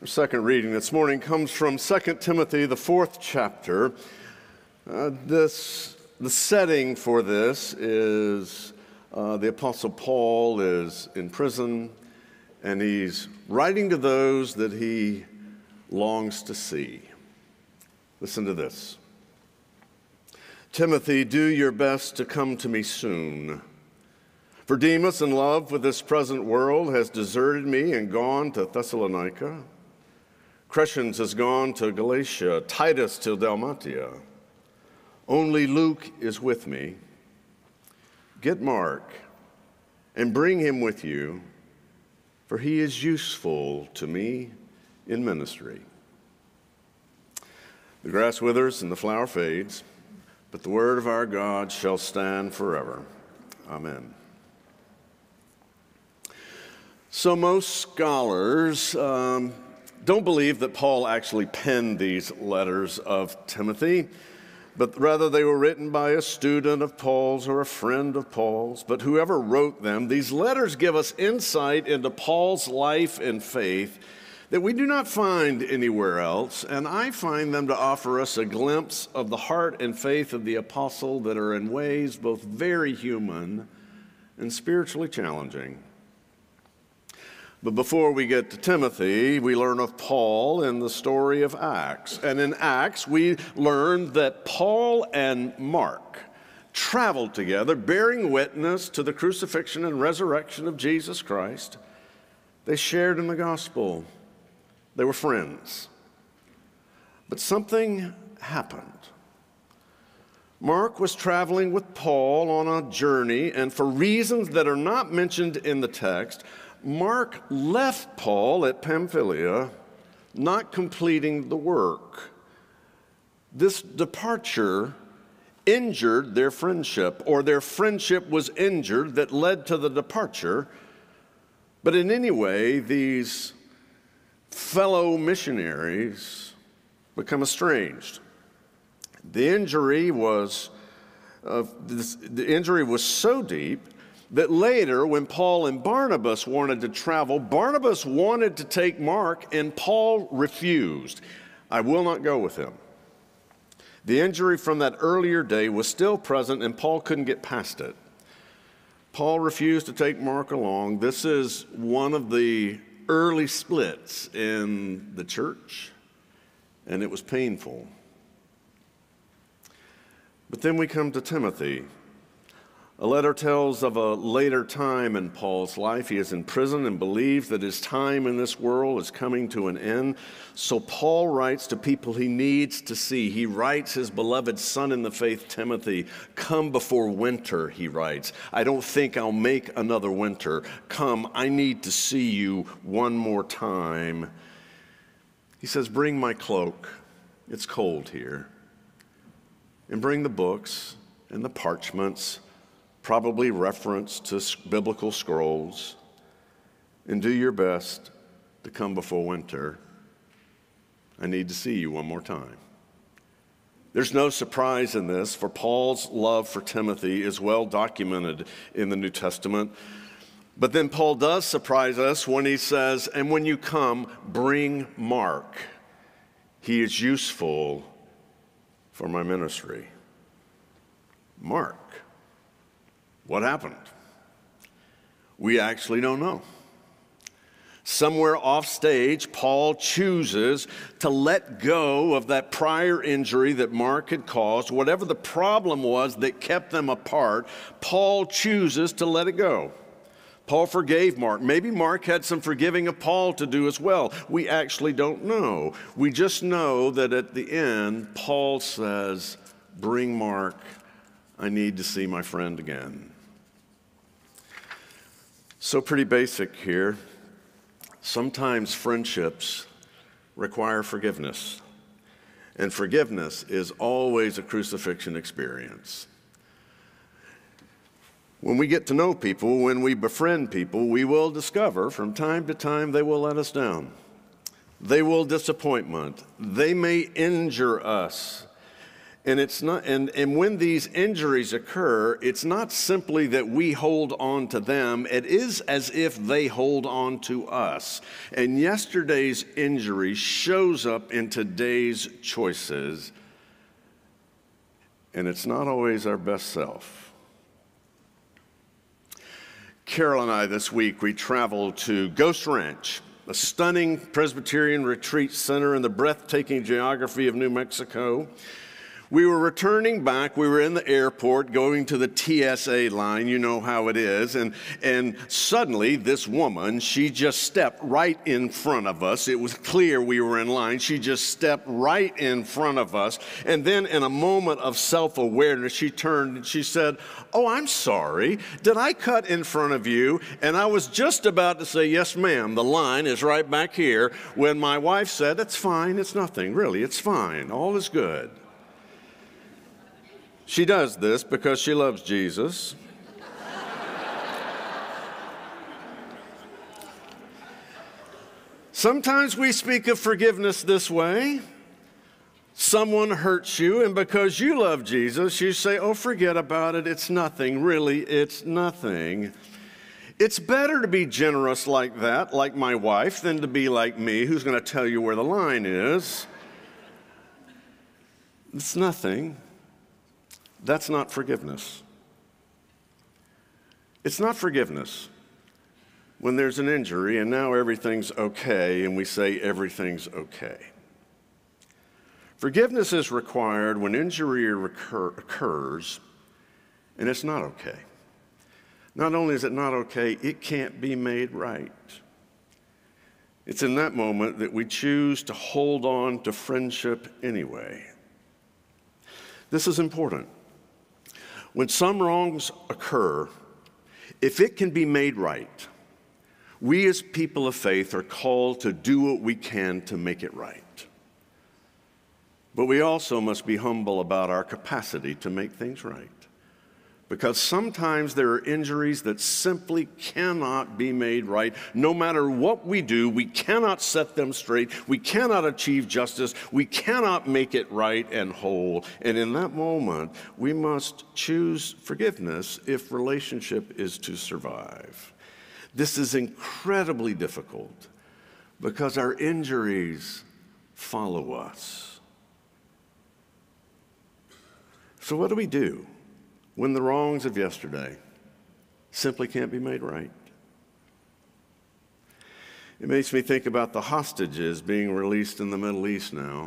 Our second reading this morning comes from 2 Timothy, the 4th chapter. The setting for this is the Apostle Paul is in prison, and he's writing to those that he longs to see. Listen to this. Timothy, do your best to come to me soon. For Demas, in love with this present world, has deserted me and gone to Thessalonica. Crescens has gone to Galatia, Titus to Dalmatia. Only Luke is with me. Get Mark and bring him with you, for he is useful to me in ministry. The grass withers and the flower fades, but the word of our God shall stand forever. Amen. So most scholars don't believe that Paul actually penned these letters of Timothy, but rather they were written by a student of Paul's or a friend of Paul's. But whoever wrote them, these letters give us insight into Paul's life and faith that we do not find anywhere else, and I find them to offer us a glimpse of the heart and faith of the apostle that are in ways both very human and spiritually challenging. But before we get to Timothy, we learn of Paul in the story of Acts. And in Acts, we learn that Paul and Mark traveled together, bearing witness to the crucifixion and resurrection of Jesus Christ. They shared in the gospel. They were friends. But something happened. Mark was traveling with Paul on a journey, and for reasons that are not mentioned in the text, Mark left Paul at Pamphylia, not completing the work. This departure injured their friendship, or their friendship was injured that led to the departure. But in any way, these fellow missionaries become estranged. The injury was so deep that later, when Paul and Barnabas wanted to travel, Barnabas wanted to take Mark, and Paul refused. I will not go with him. The injury from that earlier day was still present, and Paul couldn't get past it. Paul refused to take Mark along. This is one of the early splits in the church, and it was painful. But then we come to Timothy. A letter tells of a later time in Paul's life. He is in prison and believes that his time in this world is coming to an end. So Paul writes to people he needs to see. He writes his beloved son in the faith, Timothy, come before winter, he writes. I don't think I'll make another winter. Come, I need to see you one more time. He says, bring my cloak. It's cold here. And bring the books and the parchments, probably reference to biblical scrolls, and do your best to come before winter. I need to see you one more time. There's no surprise in this, for Paul's love for Timothy is well documented in the New Testament. But then Paul does surprise us when he says, and when you come, bring Mark. He is useful for my ministry. Mark. What happened? We actually don't know. Somewhere off stage, Paul chooses to let go of that prior injury that Mark had caused. Whatever the problem was that kept them apart, Paul chooses to let it go. Paul forgave Mark. Maybe Mark had some forgiving of Paul to do as well. We actually don't know. We just know that at the end, Paul says, bring Mark. I need to see my friend again. So pretty basic here. Sometimes friendships require forgiveness. And forgiveness is always a crucifixion experience. When we get to know people, when we befriend people, we will discover from time to time they will let us down. They will disappoint. They may injure us. And it's not, and when these injuries occur, it's not simply that we hold on to them, it is as if they hold on to us. And yesterday's injury shows up in today's choices, and it's not always our best self. Carol and I this week, we traveled to Ghost Ranch, a stunning Presbyterian retreat center in the breathtaking geography of New Mexico. We were returning back. We were in the airport going to the TSA line. You know how it is. And suddenly this woman, she just stepped right in front of us. It was clear we were in line. She just stepped right in front of us. And then in a moment of self-awareness, she turned and she said, "Oh, I'm sorry. Did I cut in front of you?" And I was just about to say, "Yes, ma'am. The line is right back here," when my wife said, "It's fine. It's nothing. Really, it's fine. All is good." She does this because she loves Jesus. Sometimes we speak of forgiveness this way. Someone hurts you, and because you love Jesus, you say, "Oh, forget about it. It's nothing. Really, it's nothing." It's better to be generous like that, like my wife, than to be like me, who's going to tell you where the line is. It's nothing. That's not forgiveness. It's not forgiveness when there's an injury and now everything's okay and we say everything's okay. Forgiveness is required when injury occurs and it's not okay. Not only is it not okay, it can't be made right. It's in that moment that we choose to hold on to friendship anyway. This is important. When some wrongs occur, if it can be made right, we as people of faith are called to do what we can to make it right. But we also must be humble about our capacity to make things right. Because sometimes there are injuries that simply cannot be made right. No matter what we do, we cannot set them straight. We cannot achieve justice. We cannot make it right and whole. And in that moment, we must choose forgiveness if relationship is to survive. This is incredibly difficult because our injuries follow us. So what do we do when the wrongs of yesterday simply can't be made right? It makes me think about the hostages being released in the Middle East now.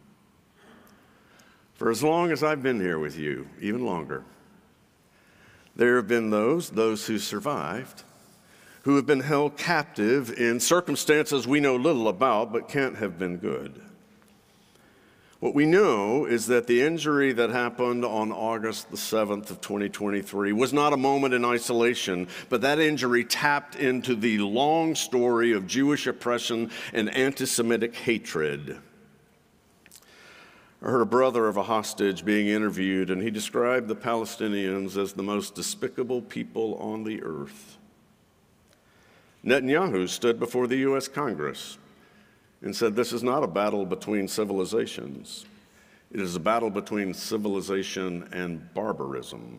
For as long as I've been here with you, even longer, there have been those who survived, who have been held captive in circumstances we know little about but can't have been good. What we know is that the injury that happened on August the 7th of 2023 was not a moment in isolation, but that injury tapped into the long story of Jewish oppression and anti-Semitic hatred. I heard a brother of a hostage being interviewed, and he described the Palestinians as the most despicable people on the earth. Netanyahu stood before the U.S. Congress and said, "This is not a battle between civilizations. It is a battle between civilization and barbarism."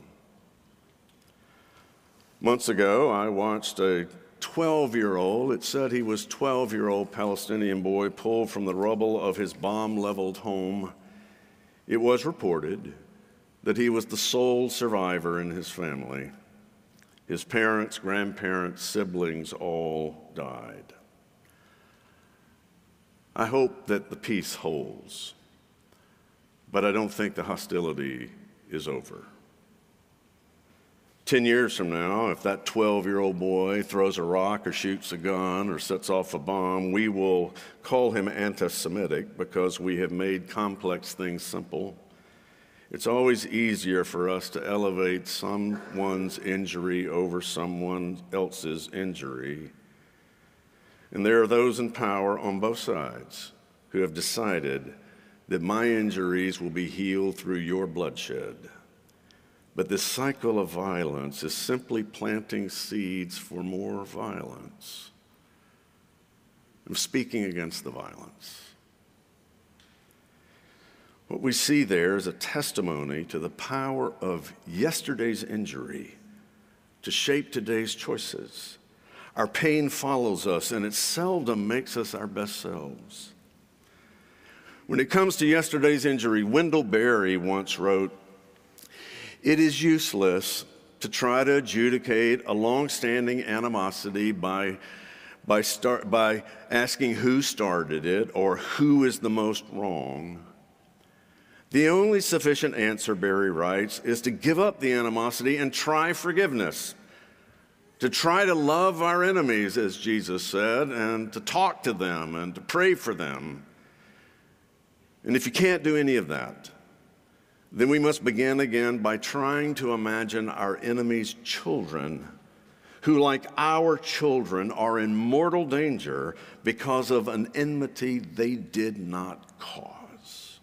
Months ago, I watched a 12-year-old, it said he was 12-year-old Palestinian boy pulled from the rubble of his bomb-leveled home. It was reported that he was the sole survivor in his family. His parents, grandparents, siblings all died. I hope that the peace holds, but I don't think the hostility is over. 10 years from now, if that 12-year-old boy throws a rock or shoots a gun or sets off a bomb, we will call him anti-Semitic because we have made complex things simple. It's always easier for us to elevate someone's injury over someone else's injury. And there are those in power on both sides who have decided that my injuries will be healed through your bloodshed. But this cycle of violence is simply planting seeds for more violence. I'm speaking against the violence. What we see there is a testimony to the power of yesterday's injury to shape today's choices. Our pain follows us, and it seldom makes us our best selves. When it comes to yesterday's injury, Wendell Berry once wrote, "It is useless to try to adjudicate a long-standing animosity by asking who started it or who is the most wrong. The only sufficient answer," Berry writes, "is to give up the animosity and try forgiveness, to try to love our enemies, as Jesus said, and to talk to them and to pray for them. And if you can't do any of that, then we must begin again by trying to imagine our enemies' children, who, like our children, are in mortal danger because of an enmity they did not cause."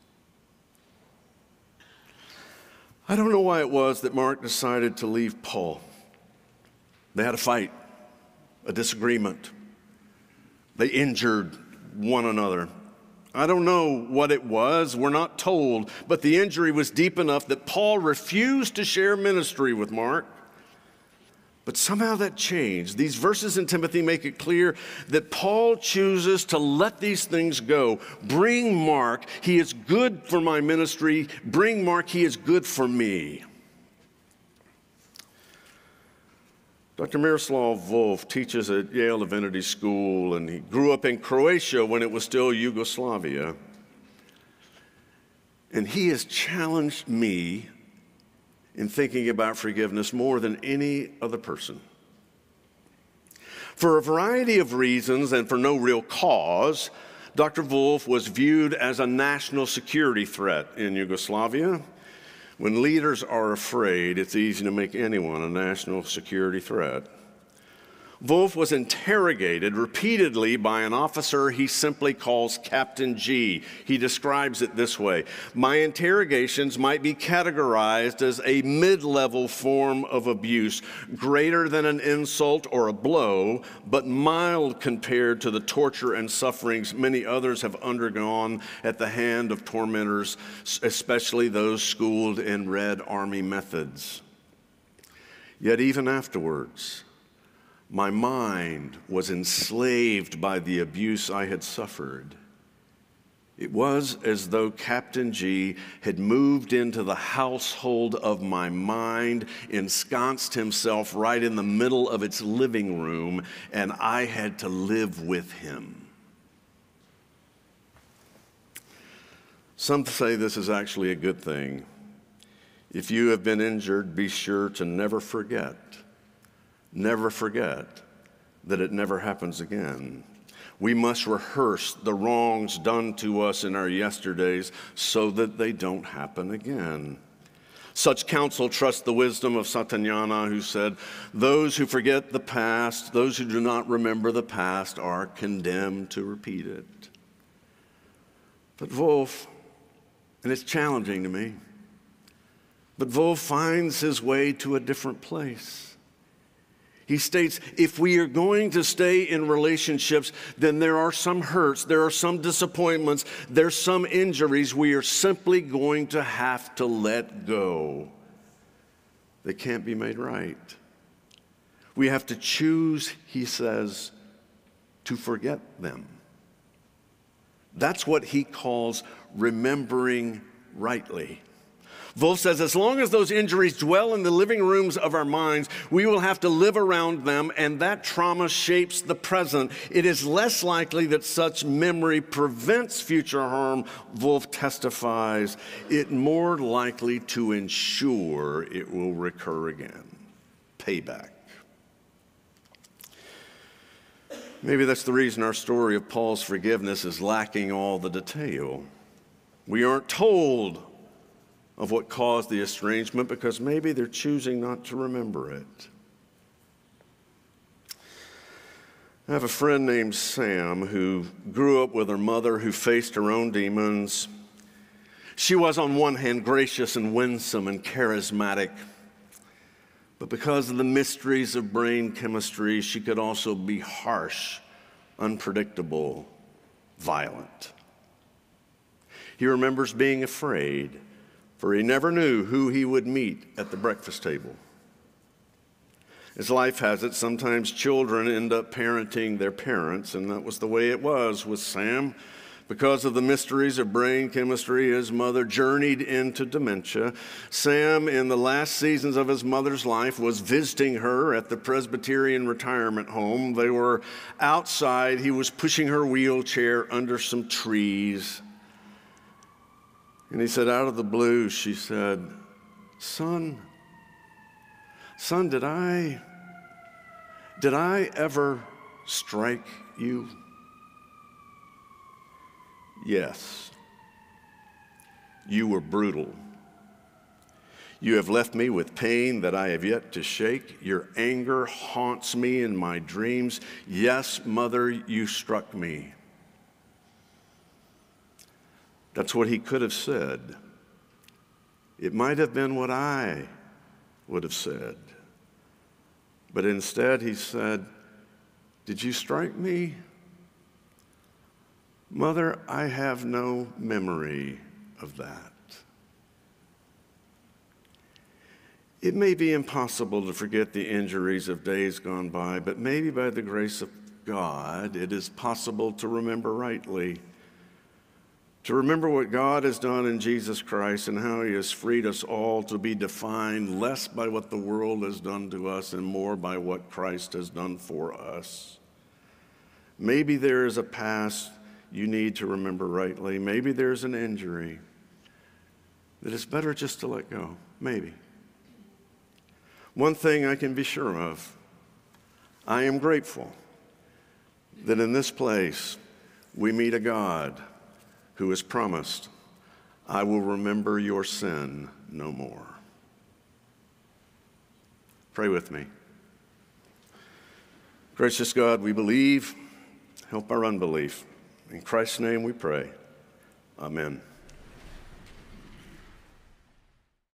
I don't know why it was that Mark decided to leave Paul. They had a fight, a disagreement. They injured one another. I don't know what it was, we're not told, but the injury was deep enough that Paul refused to share ministry with Mark. But somehow that changed. These verses in Timothy make it clear that Paul chooses to let these things go. Bring Mark, he is good for my ministry. Bring Mark, he is good for me. Dr. Miroslav Volf teaches at Yale Divinity School, and he grew up in Croatia when it was still Yugoslavia. And he has challenged me in thinking about forgiveness more than any other person. For a variety of reasons and for no real cause, Dr. Volf was viewed as a national security threat in Yugoslavia. When leaders are afraid, it's easy to make anyone a national security threat. Volf was interrogated repeatedly by an officer he simply calls Captain G. He describes it this way: "My interrogations might be categorized as a mid-level form of abuse, greater than an insult or a blow, but mild compared to the torture and sufferings many others have undergone at the hand of tormentors, especially those schooled in Red Army methods. Yet even afterwards, my mind was enslaved by the abuse I had suffered. It was as though Captain G had moved into the household of my mind, ensconced himself right in the middle of its living room, and I had to live with him." Some say this is actually a good thing. If you have been injured, be sure to never forget that it never happens again. We must rehearse the wrongs done to us in our yesterdays so that they don't happen again. Such counsel trusts the wisdom of Satyanana, who said, "Those who forget the past, those who do not remember the past, are condemned to repeat it." But Volf, and it's challenging to me, but Volf finds his way to a different place. He states, if we are going to stay in relationships, then there are some hurts, there are some disappointments, there's some injuries we are simply going to have to let go. They can't be made right. We have to choose, he says, to forget them. That's what he calls remembering rightly. Volf says, as long as those injuries dwell in the living rooms of our minds, we will have to live around them, and that trauma shapes the present. It is less likely that such memory prevents future harm, Volf testifies. It more likely to ensure it will recur again. Payback. Maybe that's the reason our story of Paul's forgiveness is lacking all the detail. We aren't told of what caused the estrangement because maybe they're choosing not to remember it. I have a friend named Sam who grew up with her mother who faced her own demons. She was on one hand gracious and winsome and charismatic, but because of the mysteries of brain chemistry, she could also be harsh, unpredictable, violent. He remembers being afraid, for he never knew who he would meet at the breakfast table. As life has it, sometimes children end up parenting their parents, and that was the way it was with Sam. Because of the mysteries of brain chemistry, his mother journeyed into dementia. Sam, in the last seasons of his mother's life, was visiting her at the Presbyterian retirement home. They were outside. He was pushing her wheelchair under some trees. And he said, out of the blue, she said, Son, did I ever strike you? Yes, you were brutal. You have left me with pain that I have yet to shake. Your anger haunts me in my dreams. Yes, Mother, you struck me. That's what he could have said. It might have been what I would have said. But instead he said, did you strike me? Mother, I have no memory of that. It may be impossible to forget the injuries of days gone by, but maybe by the grace of God, it is possible to remember rightly. To remember what God has done in Jesus Christ and how he has freed us all to be defined less by what the world has done to us and more by what Christ has done for us. Maybe there is a past you need to remember rightly. Maybe there's an injury that it's better just to let go. Maybe. One thing I can be sure of, I am grateful that in this place we meet a God who has promised, I will remember your sin no more. Pray with me. Gracious God, we believe, help our unbelief. In Christ's name we pray. Amen.